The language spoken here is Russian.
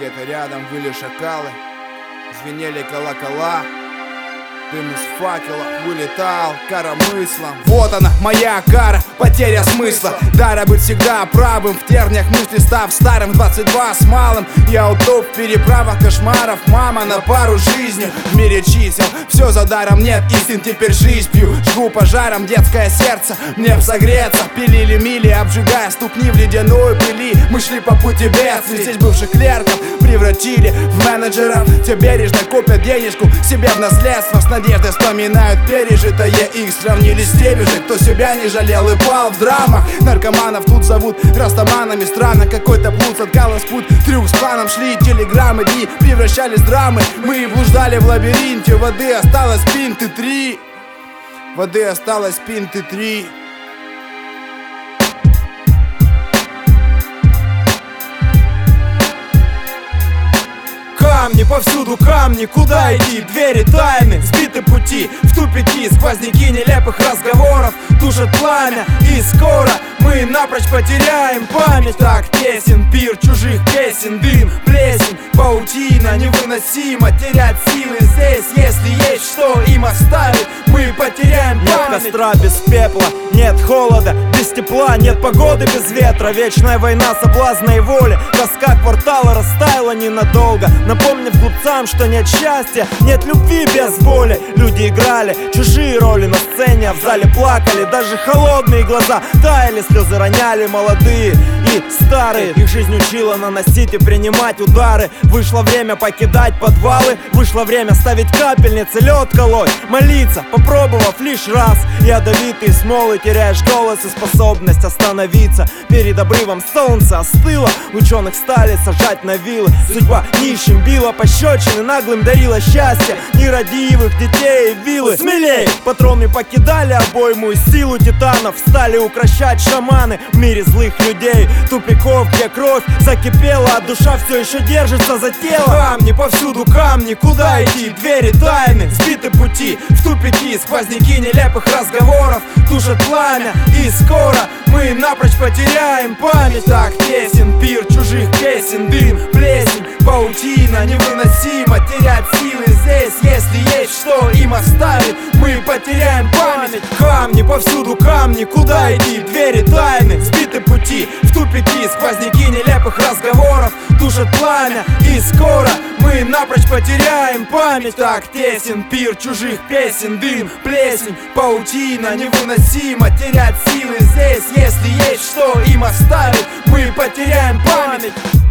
где-то рядом выли шакалы, звенели колокола. Дым из факелов вылетал коромыслом. Вот она, моя кара, потеря смысла. Дара быть всегда правым, в терниях мысли став старым. 22 с малым, я утоп в переправах кошмаров. Мама на пару жизнью в мире чисел. Все за даром, нет истин, теперь жизнь пью. Жгу пожаром детское сердце, мне б согреться. Пилили мили, обжигая ступни в ледяной пыли. Мы шли по пути бедствий, здесь бывших клерков превратили в менеджеров. Те бережно копят денежку себе в наследство. С надеждой вспоминают пережитое, их сравнили с теми же, кто себя не жалел и пал в драмах. Наркоманов тут зовут растаманами. Странно, какой-то блуд соткалась путь. Трюк с планом, шли телеграммы, дни превращались в драмы. Мы блуждали в лабиринте, воды осталось пинты 3. Воды осталось пинты 3. Камни, повсюду камни, куда идти? Двери тайны, сбиты пути, в тупики, сквозняки нелепых разговоров тушат пламя, и скоро мы напрочь потеряем память. Так тесен пир чужих песен, дым, плесень, паутина невыносимо. Терять силы здесь, если есть что им оставить, мы потеряем память. Нет костра без пепла, нет холода без тепла, нет погоды без ветра. Вечная война соблазна и воли, тоска квартала растаяла ненадолго, напомнив глупцам, что нет счастья, нет любви без воли. Люди играли чужие роли на сцене, а в зале плакали даже холодные глаза. Таяли, слезы роняли молодые и старые. Их жизнь учила наносить и принимать удары. Вышло время покидать подвалы, вышло время ставить капельницы, лед колоть, молиться, попробовав лишь раз. Ядовитые смолы, теряешь голос и способность остановиться. Перед обрывом солнца остыло, ученых стали сажать на вилы. Судьба нищим била пощечины, наглым дарила счастье нерадивых детей и вилы. Смелей! Патроны покидали обойму и силу титанов стали укращать шаманы в мире злых людей. Тупиков, где кровь закипела, а душа все еще держится за тело. Камни, повсюду камни, куда идти? Двери тайны, сбиты пути, в тупики, сквозняки нелепых разговоров тушат пламя, и скоро мы напрочь потеряем память. Так тесен пир чужих песен, дым, плесень, паутина невыносимо. Терять силы здесь, если есть что им оставить, мы потеряем память. Камни, повсюду камни, куда идти? Двери тайны, сбиты пути, в тупики, сквозняки нелепых разговоров тушат пламя, и скоро мы напрочь потеряем память. Так тесен пир чужих песен, дым, плесень, паутина невыносимо. Терять силы здесь, если есть что им оставить, мы потеряем память.